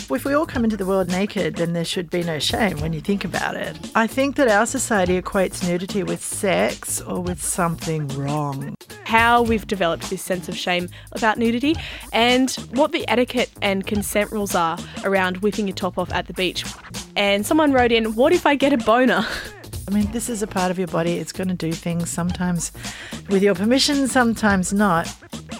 if we all come into the world naked, then there should be no shame when you think about it. I think that our society equates nudity with sex or with something wrong. How we've developed this sense of shame about nudity and what the etiquette and consent rules are around whipping your top off at the beach. And someone wrote in, what if I get a boner? I mean, this is a part of your body. It's going to do things sometimes with your permission, sometimes not.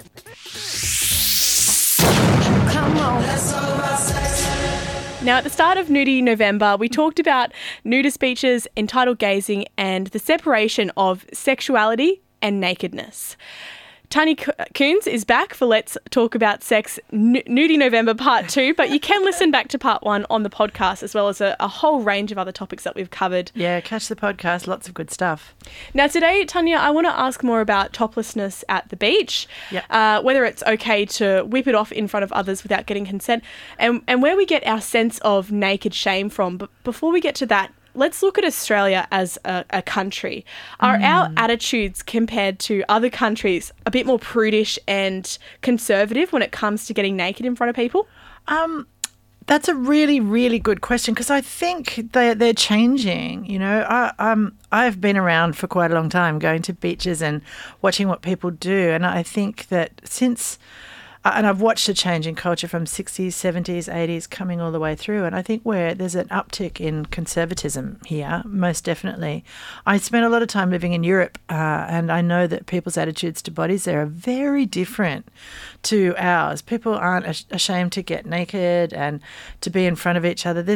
Now, at the start of Nudie November, we talked about nudist beaches, entitled gazing, and the separation of sexuality and nakedness. Tanya Coons is back for Let's Talk About Sex Nudie November Part 2, but you can listen back to Part 1 on the podcast, as well as a whole range of other topics that we've covered. Yeah, catch the podcast, lots of good stuff. Now today, Tanya, I want to ask more about toplessness at the beach, whether it's okay to whip it off in front of others without getting consent, and where we get our sense of naked shame from. But before we get to that, let's look at Australia as a country. Are our attitudes compared to other countries a bit more prudish and conservative when it comes to getting naked in front of people? That's a really, really good question, because I think they're changing. You know, I've been around for quite a long time, going to beaches and watching what people do, and I think that since... And I've watched a change in culture from 60s, 70s, 80s coming all the way through. And I think where there's an uptick in conservatism here, most definitely. I spent a lot of time living in Europe and I know that people's attitudes to bodies there are very different to ours. People aren't ashamed to get naked and to be in front of each other.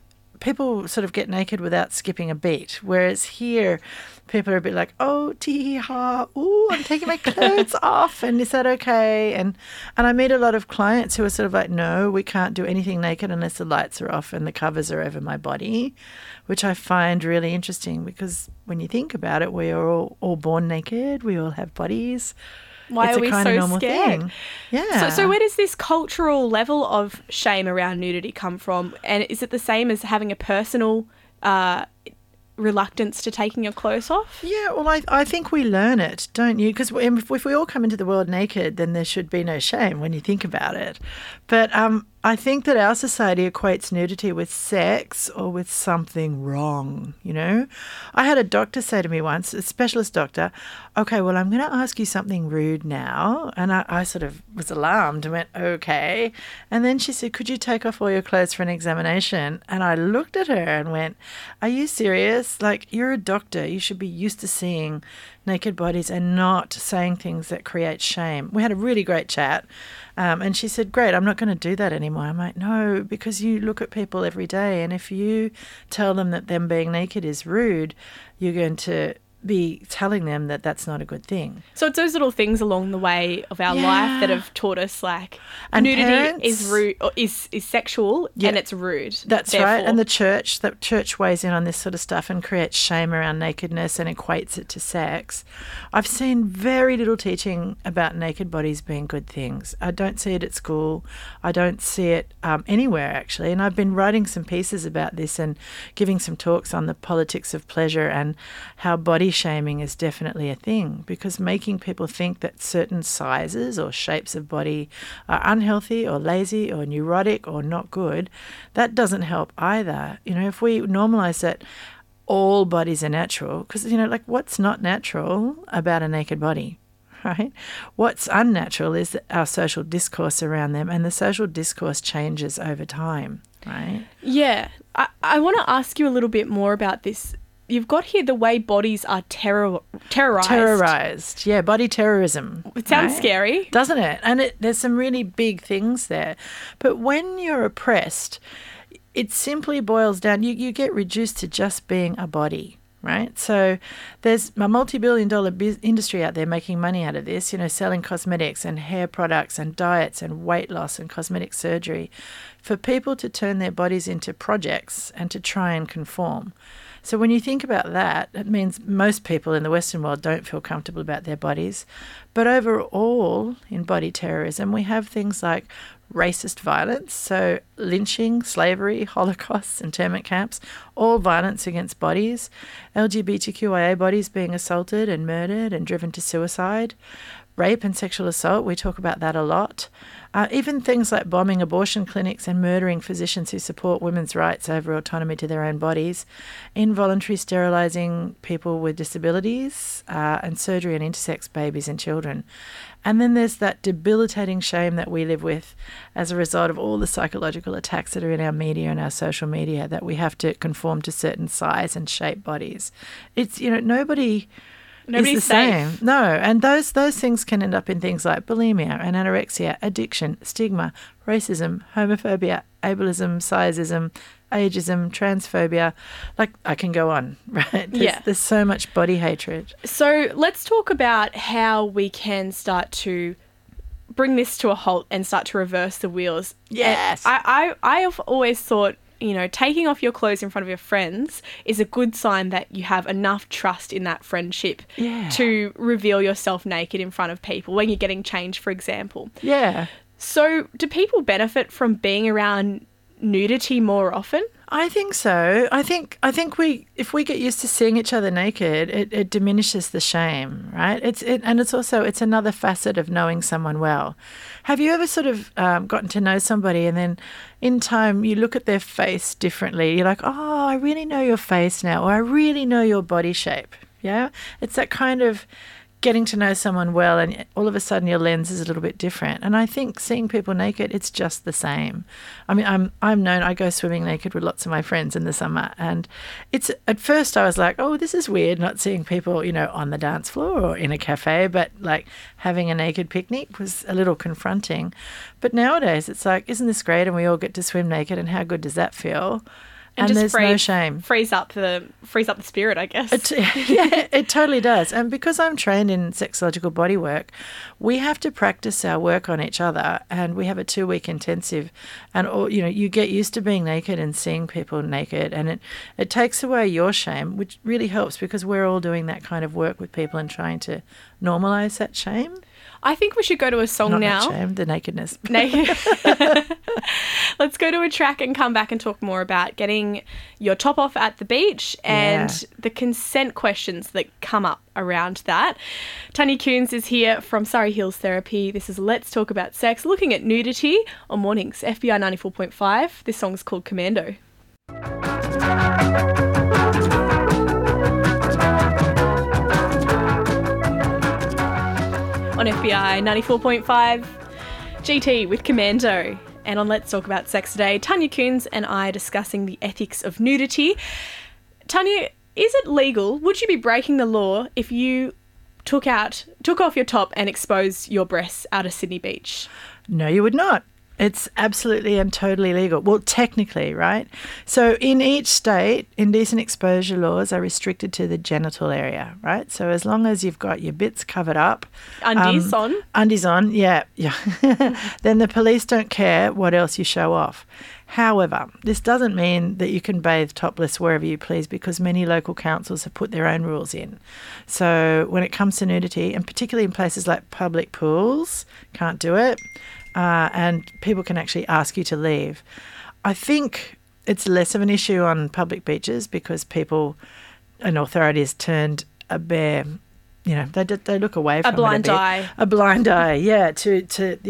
People sort of get naked without skipping a beat, whereas here people are a bit like, oh, tee-ha, ooh, I'm taking my clothes off, and is that okay? And I meet a lot of clients who are sort of like, no, we can't do anything naked unless the lights are off and the covers are over my body, which I find really interesting, because when you think about it, we are all born naked, we all have bodies. Why are we so scared? Thing. Yeah. So where does this cultural level of shame around nudity come from? And is it the same as having a personal reluctance to taking your clothes off? Yeah, well, I think we learn it, don't you? Because if we all come into the world naked, then there should be no shame when you think about it. But I think that our society equates nudity with sex or with something wrong, you know. I had a doctor say to me once, a specialist doctor, okay, well, I'm going to ask you something rude now. And I sort of was alarmed and went, okay. And then she said, could you take off all your clothes for an examination? And I looked at her and went, are you serious? Like, you're a doctor. You should be used to seeing naked bodies and not saying things that create shame. We had a really great chat. And she said, great, I'm not going to do that anymore. I'm like, no, because you look at people every day, and if you tell them that them being naked is rude, you're going to be telling them that that's not a good thing. So it's those little things along the way of our life that have taught us, like, and nudity parents, is rude, or is sexual, and it's rude. That's therefore. Right. And the church weighs in on this sort of stuff and creates shame around nakedness and equates it to sex. I've seen very little teaching about naked bodies being good things. I don't see it at school. I don't see it anywhere, actually. And I've been writing some pieces about this and giving some talks on the politics of pleasure and how body shaming is definitely a thing, because making people think that certain sizes or shapes of body are unhealthy or lazy or neurotic or not good, that doesn't help either. You know, if we normalise that all bodies are natural, because, you know, like, what's not natural about a naked body? Right? What's unnatural is our social discourse around them, and the social discourse changes over time, right? Yeah. I want to ask you a little bit more about this. You've got here the way bodies are terrorized. Terrorized, yeah, body terrorism. It sounds scary. Doesn't it? And there's some really big things there. But when you're oppressed, it simply boils down, you get reduced to just being a body, right? So there's a multi-billion-dollar industry out there making money out of this, you know, selling cosmetics and hair products and diets and weight loss and cosmetic surgery for people to turn their bodies into projects and to try and conform. So when you think about that, it means most people in the Western world don't feel comfortable about their bodies. But overall, in body terrorism, we have things like racist violence, so lynching, slavery, Holocausts, internment camps, all violence against bodies, LGBTQIA bodies being assaulted and murdered and driven to suicide, rape and sexual assault, we talk about that a lot. Even things like bombing abortion clinics and murdering physicians who support women's rights over autonomy to their own bodies, involuntary sterilising people with disabilities, and surgery on intersex babies and children. And then there's that debilitating shame that we live with as a result of all the psychological attacks that are in our media and our social media, that we have to conform to certain size and shape bodies. It's, nobody's the safe. same. No, and those things can end up in things like bulimia and anorexia, addiction, stigma, racism, homophobia, ableism, sizeism, ageism, transphobia. Like, I can go on, right? There's so much body hatred. So let's talk about how we can start to bring this to a halt and start to reverse the wheels. Yes. I have always thought, taking off your clothes in front of your friends is a good sign that you have enough trust in that friendship to reveal yourself naked in front of people when you're getting changed, for example. Yeah. So do people benefit from being around nudity more often? I think so. I think if we get used to seeing each other naked, it diminishes the shame, right? It's another facet of knowing someone well. Have you ever sort of gotten to know somebody and then in time you look at their face differently? You're like, oh, I really know your face now, or I really know your body shape. Yeah, it's that kind of getting to know someone well, and all of a sudden your lens is a little bit different. And I think seeing people naked, it's just the same. I mean, I go swimming naked with lots of my friends in the summer, and it's, at first I was like, oh, this is weird not seeing people, on the dance floor or in a cafe, but like having a naked picnic was a little confronting. But nowadays it's like, isn't this great? And we all get to swim naked, and how good does that feel? And there's no shame. Frees up the spirit, I guess. It totally does. And because I'm trained in sexological bodywork, we have to practice our work on each other, and we have a 2-week intensive. And you get used to being naked and seeing people naked, and it takes away your shame, which really helps because we're all doing that kind of work with people and trying to normalise that shame. I think we should go to a song now. Not shame, the nakedness. Let's go to a track and come back and talk more about getting your top off at the beach and the consent questions that come up around that. Tanya Koens is here from Surrey Hills Therapy. This is Let's Talk About Sex, looking at nudity on mornings, FBI 94.5. This song's called Commando. On FBI 94.5, GT with Commando. And on Let's Talk About Sex today, Tanya Koens and I are discussing the ethics of nudity. Tanya, is it legal? Would you be breaking the law if you took off your top and exposed your breasts out of Sydney Beach? No, you would not. It's absolutely and totally legal. Well, technically, right? So in each state, indecent exposure laws are restricted to the genital area, right? So as long as you've got your bits covered up. Undies on. Undies on, yeah. Then the police don't care what else you show off. However, this doesn't mean that you can bathe topless wherever you please, because many local councils have put their own rules in. So when it comes to nudity, and particularly in places like public pools, can't do it. And people can actually ask you to leave. I think it's less of an issue on public beaches because people and authorities turned a bare, they look away from a blind eye. A blind eye, yeah, to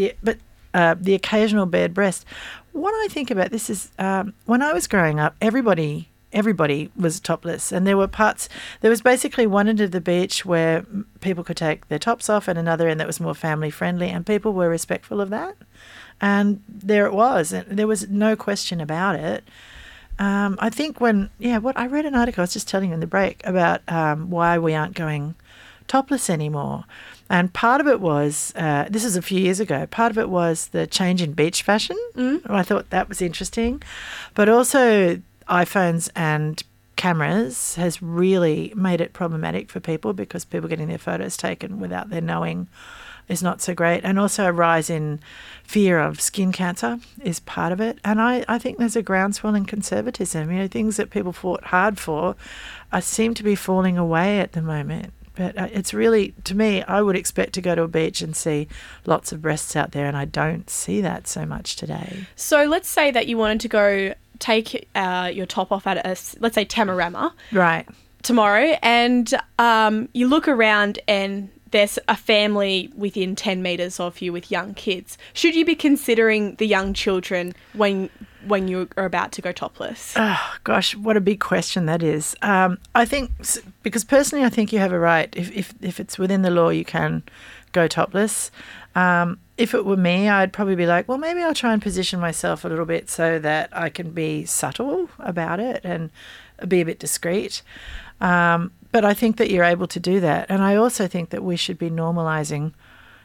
the occasional bared breast. What I think about this is when I was growing up, everybody was topless, and there was basically one end of the beach where people could take their tops off and another end that was more family friendly, and people were respectful of that. And there it was, and there was no question about it. I think I read an article, I was just telling you in the break, about why we aren't going topless anymore. And part of it was, this is a few years ago, part of it was the change in beach fashion. I thought that was interesting. But also iPhones and cameras has really made it problematic for people because people getting their photos taken without their knowing is not so great. And also a rise in fear of skin cancer is part of it. And I think there's a groundswell in conservatism. Things that people fought hard for seem to be falling away at the moment. But it's really, to me, I would expect to go to a beach and see lots of breasts out there, and I don't see that so much today. So let's say that you wanted to go take your top off at let's say Tamarama. Right. Tomorrow, and you look around and there's a family within 10 metres of you with young kids. Should you be considering the young children when you are about to go topless? Oh, gosh, what a big question that is. I think, because personally I think you have a right. If it's within the law, you can go topless. If it were me, I'd probably be like, well, maybe I'll try and position myself a little bit so that I can be subtle about it and be a bit discreet. But I think that you're able to do that. And I also think that we should be normalising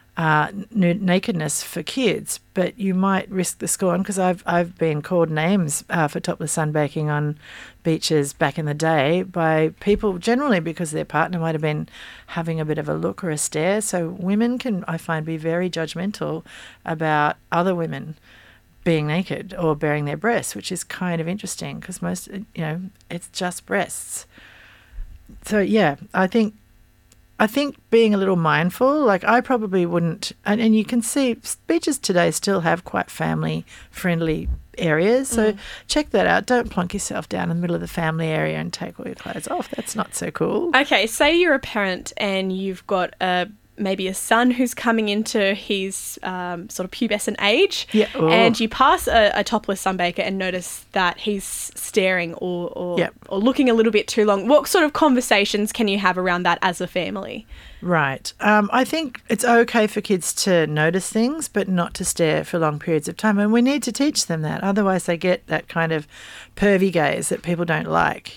nakedness for kids, but you might risk the scorn, because I've been called names for topless sunbaking on beaches back in the day by people, generally because their partner might have been having a bit of a look or a stare. So women can, I find, be very judgmental about other women being naked or baring their breasts, which is kind of interesting because most, it's just breasts. So yeah, I think being a little mindful, like I probably wouldn't, and you can see beaches today still have quite family-friendly areas, so check that out. Don't plonk yourself down in the middle of the family area and take all your clothes off. That's not so cool. Okay, say you're a parent and you've got maybe a son who's coming into his sort of pubescent age, and you pass a topless sunbaker and notice that he's staring or looking a little bit too long. What sort of conversations can you have around that as a family? Right. I think it's okay for kids to notice things, but not to stare for long periods of time. And we need to teach them that. Otherwise, they get that kind of pervy gaze that people don't like,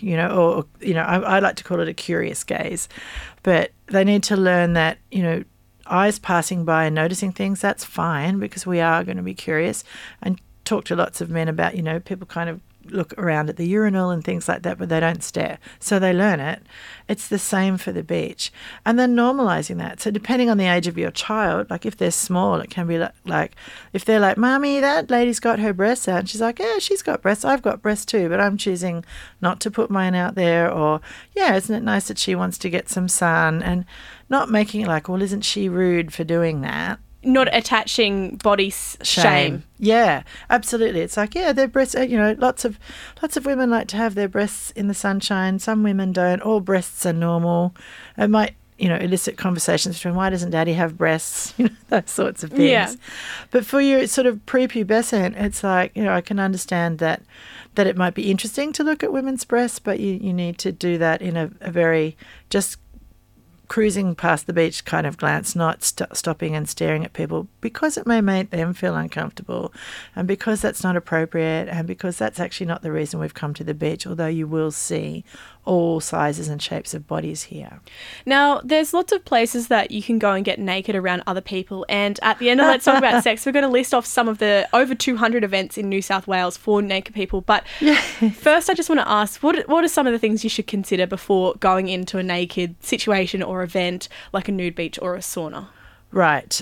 I like to call it a curious gaze. But they need to learn that, eyes passing by and noticing things, that's fine, because we are going to be curious. And talk to lots of men about, people kind of look around at the urinal and things like that, but they don't stare. So they learn it. It's the same for the beach. And then normalising that. So depending on the age of your child, like if they're small, it can be like if they're like, Mommy, that lady's got her breasts out. And she's like, yeah, she's got breasts. I've got breasts too, but I'm choosing not to put mine out there. Or, yeah, isn't it nice that she wants to get some sun? And not making it like, well, isn't she rude for doing that? Not attaching body shame. Yeah, absolutely. It's like, yeah, their breasts, lots of women like to have their breasts in the sunshine. Some women don't. All breasts are normal. It might, elicit conversations between, why doesn't Daddy have breasts? Those sorts of things. Yeah. But for your sort of prepubescent, it's like, I can understand that it might be interesting to look at women's breasts, but you need to do that in a very just cruising past the beach kind of glance, not stopping and staring at people, because it may make them feel uncomfortable, and because that's not appropriate, and because that's actually not the reason we've come to the beach, although you will see all sizes and shapes of bodies here. Now, there's lots of places that you can go and get naked around other people, and at the end of Let's Talk About Sex, we're going to list off some of the over 200 events in New South Wales for naked people. But first, I just want to ask, what are some of the things you should consider before going into a naked situation or event like a nude beach or a sauna? Right.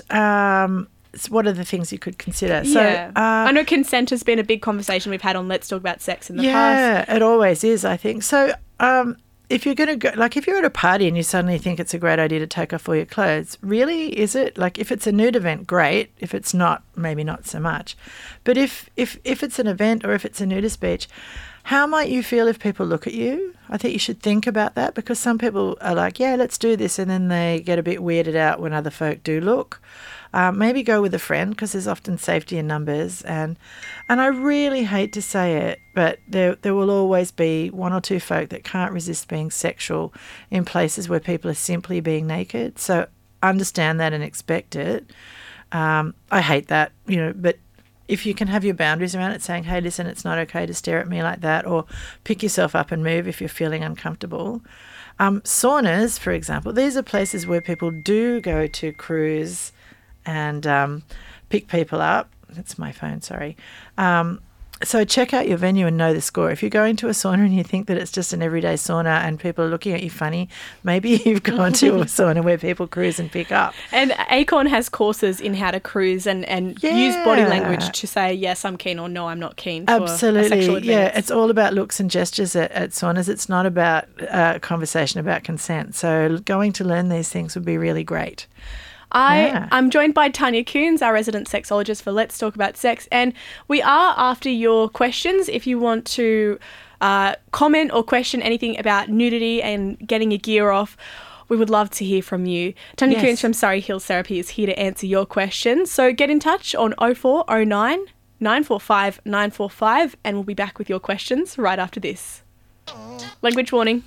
So what are the things you could consider? Yeah. So, I know consent has been a big conversation we've had on Let's Talk About Sex in the past. Yeah, it always is, I think. So if you're going to go, like if you're at a party and you suddenly think it's a great idea to take off all your clothes, really, is it? Like if it's a nude event, great. If it's not, maybe not so much. But if it's an event or if it's a nudist beach, how might you feel if people look at you? I think you should think about that, because some people are like, yeah, let's do this, and then they get a bit weirded out when other folk do look. Maybe go with a friend, because there's often safety in numbers. And I really hate to say it, but there will always be one or two folk that can't resist being sexual in places where people are simply being naked. So understand that and expect it. I hate that, but if you can have your boundaries around it, saying, hey, listen, it's not okay to stare at me like that, or pick yourself up and move if you're feeling uncomfortable. Saunas, for example, these are places where people do go to cruise and pick people up. That's my phone, sorry. So check out your venue and know the score. If you're going to a sauna and you think that it's just an everyday sauna and people are looking at you funny, maybe you've gone to a sauna where people cruise and pick up. And Acorn has courses in how to cruise and use body language to say, yes, I'm keen, or no, I'm not keen for Absolutely. a sexual advance. Yeah, it's all about looks and gestures at saunas. It's not about a conversation about consent. So going to learn these things would be really great. I'm joined by Tanya Coons, our resident sexologist for Let's Talk About Sex, and we are after your questions. If you want to comment or question anything about nudity and getting your gear off, we would love to hear from you. Tanya Koens from Surrey Hills Therapy is here to answer your questions. So get in touch on 0409 945 945 and we'll be back with your questions right after this. Language warning.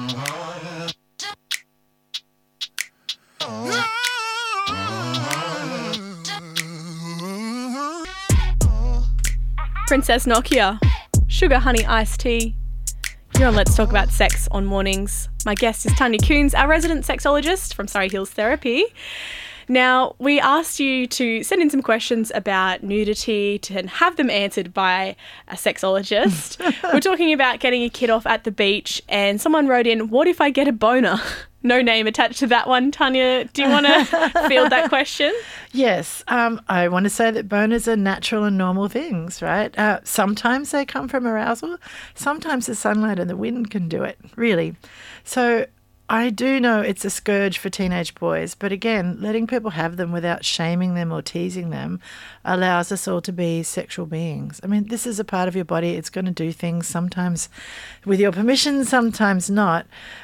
Princess Nokia, Sugar Honey Iced Tea. You're on Let's Talk About Sex on Mornings. My guest is Tanya Koens, our resident sexologist from Surrey Hills Therapy. Now, we asked you to send in some questions about nudity and have them answered by a sexologist. We're talking about getting a kid off at the beach, and someone wrote in, what if I get a boner? No name attached to that one. Tanya, do you want to field that question? Yes. I want to say that boners are natural and normal things, right? Sometimes they come from arousal. Sometimes the sunlight and the wind can do it, really. So I do know it's a scourge for teenage boys, but again, letting people have them without shaming them or teasing them allows us all to be sexual beings. I mean, this is a part of your body. It's going to do things sometimes with your permission, sometimes not.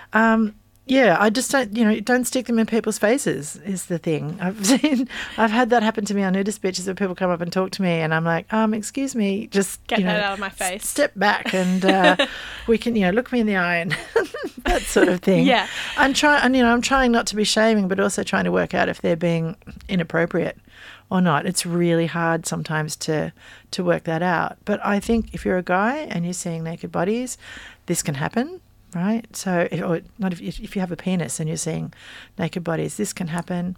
Yeah, I just don't stick them in people's faces is the thing. I've had that happen to me on nudist beaches where people come up and talk to me and I'm like, excuse me, just get that out of my face. Step back and we can, look me in the eye and that sort of thing. Yeah. I'm trying not to be shaming, but also trying to work out if they're being inappropriate or not. It's really hard sometimes to work that out. But I think if you're a guy and you're seeing naked bodies, this can happen. Right? So if you have a penis and you're seeing naked bodies, this can happen.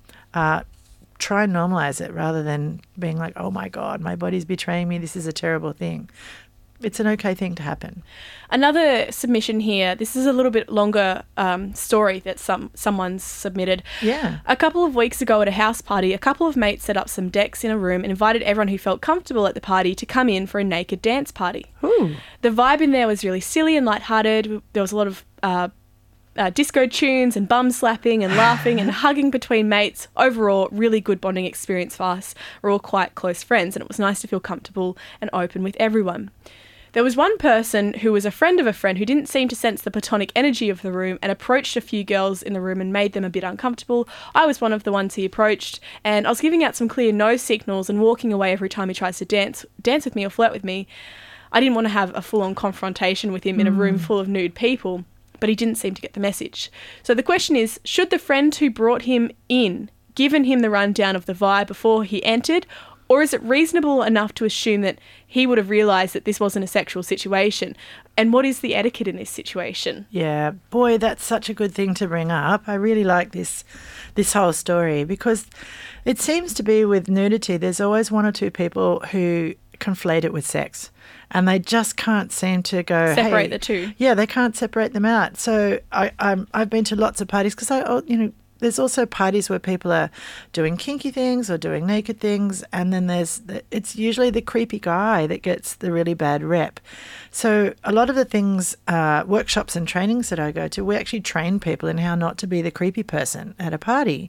Try and normalize it rather than being like, oh my God, my body's betraying me. This is a terrible thing. It's an okay thing to happen. Another submission here. This is a little bit longer story that someone's submitted. Yeah. A couple of weeks ago at a house party, a couple of mates set up some decks in a room and invited everyone who felt comfortable at the party to come in for a naked dance party. Ooh. The vibe in there was really silly and lighthearted. There was a lot of disco tunes and bum slapping and laughing and hugging between mates. Overall, really good bonding experience for us. We're all quite close friends and it was nice to feel comfortable and open with everyone. There was one person who was a friend of a friend who didn't seem to sense the platonic energy of the room and approached a few girls in the room and made them a bit uncomfortable. I was one of the ones he approached and I was giving out some clear no signals and walking away every time he tries to dance with me or flirt with me. I didn't want to have a full-on confrontation with him in a room full of nude people, but he didn't seem to get the message. So the question is, should the friend who brought him in given him the rundown of the vibe before he entered, or is it reasonable enough to assume that he would have realised that this wasn't a sexual situation? And what is the etiquette in this situation? Yeah, boy, that's such a good thing to bring up. I really like this whole story because it seems to be with nudity, there's always one or two people who conflate it with sex and they just can't seem to go separate the two. Yeah, they can't separate them out. So I've been to lots of parties because there's also parties where people are doing kinky things or doing naked things, and then it's usually the creepy guy that gets the really bad rep. So a lot of the things, workshops and trainings that I go to, we actually train people in how not to be the creepy person at a party.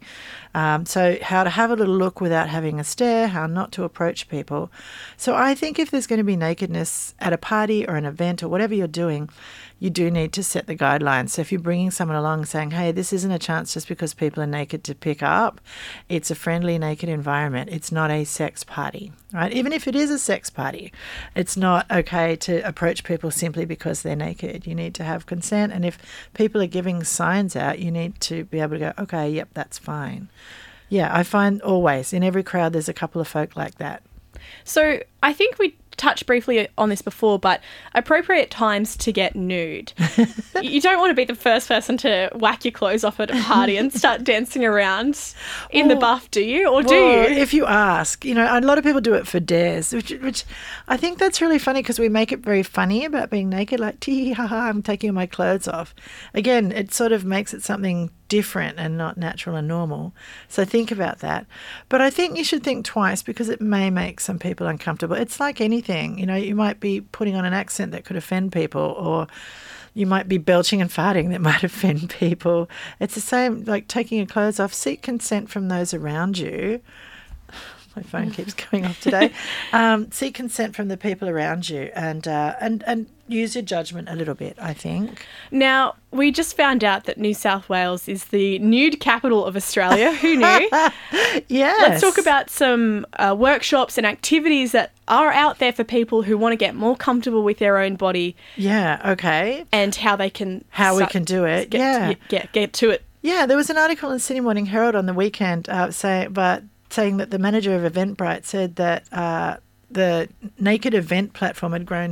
So how to have a little look without having a stare, how not to approach people. So I think if there's going to be nakedness at a party or an event or whatever you're doing, you do need to set the guidelines. So if you're bringing someone along saying, hey, this isn't a chance just because people are naked to pick up. It's a friendly naked environment. It's not a sex party, right? Even if it is a sex party, it's not okay to approach people simply because they're naked. You need to have consent. And if people are giving signs out, you need to be able to go, okay, yep, that's fine. Yeah, I find always in every crowd there's a couple of folk like that. So I think we touched briefly on this before, but appropriate times to get nude. You don't want to be the first person to whack your clothes off at a party and start dancing around in the buff, do you? Or do you? If you ask, a lot of people do it for dares, which I think that's really funny because we make it very funny about being naked, like, tee ha ha, I'm taking my clothes off. Again, it sort of makes it something different and not natural and normal. So think about that. But I think you should think twice because it may make some people uncomfortable. It's like anything, you might be putting on an accent that could offend people, or you might be belching and farting that might offend people. It's the same like taking your clothes off. Seek consent from those around you. My phone keeps going off today. Seek consent from the people around you and use your judgment a little bit, I think. Now, we just found out that New South Wales is the nude capital of Australia. Who knew? Yes. Let's talk about some workshops and activities that are out there for people who want to get more comfortable with their own body. Yeah, okay. And how they can... we can do it. Get to it. Yeah, there was an article in Sydney Morning Herald on the weekend saying that the manager of Eventbrite said that the naked event platform had grown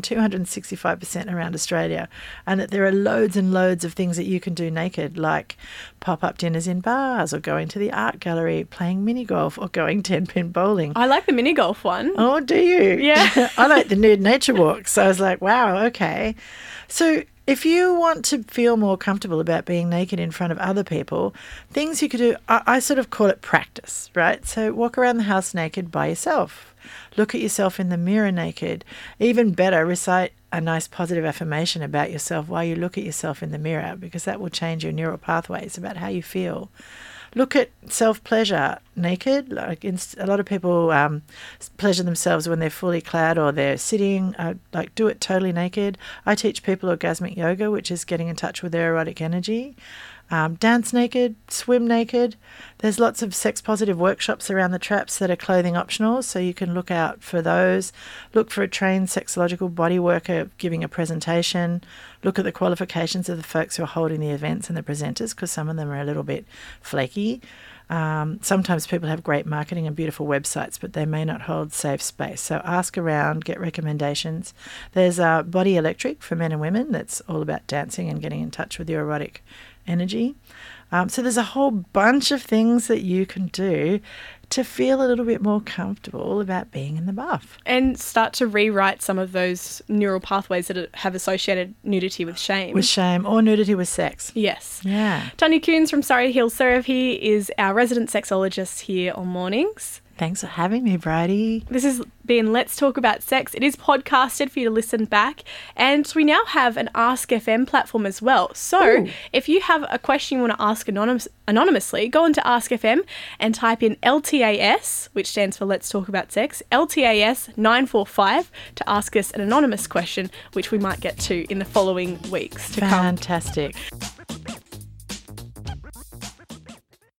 265% around Australia, and that there are loads and loads of things that you can do naked, like pop-up dinners in bars, or going to the art gallery, playing mini golf, or going 10-pin bowling. I like the mini golf one. Oh, do you? Yeah. I like the nude nature walks. So I was like, wow, okay. So if you want to feel more comfortable about being naked in front of other people, things you could do, I sort of call it practice, right? So walk around the house naked by yourself. Look at yourself in the mirror naked. Even better, recite a nice positive affirmation about yourself while you look at yourself in the mirror, because that will change your neural pathways about how you feel. Look at self-pleasure naked. Like a lot of people pleasure themselves when they're fully clad or they're sitting. Do it totally naked. I teach people orgasmic yoga, which is getting in touch with their erotic energy. Dance naked, swim naked. There's lots of sex-positive workshops around the traps that are clothing optional, so you can look out for those. Look for a trained sexological body worker giving a presentation. Look at the qualifications of the folks who are holding the events and the presenters, because some of them are a little bit flaky. Sometimes people have great marketing and beautiful websites, but they may not hold safe space. So ask around, get recommendations. There's Body Electric for men and women that's all about dancing and getting in touch with your erotic energy. So there's a whole bunch of things that you can do to feel a little bit more comfortable about being in the buff. And start to rewrite some of those neural pathways that have associated nudity with shame. With shame or nudity with sex. Yes. Yeah. Tanya Coons from Surrey Hills Therapy is our resident sexologist here on Mornings. Thanks for having me, Bridie. This has been Let's Talk About Sex. It is podcasted for you to listen back. And we now have an Ask FM platform as well. So if you have a question you want to ask anonymously, go onto Ask FM and type in LTAS, which stands for Let's Talk About Sex, LTAS 945 to ask us an anonymous question, which we might get to in the following weeks to come. Fantastic.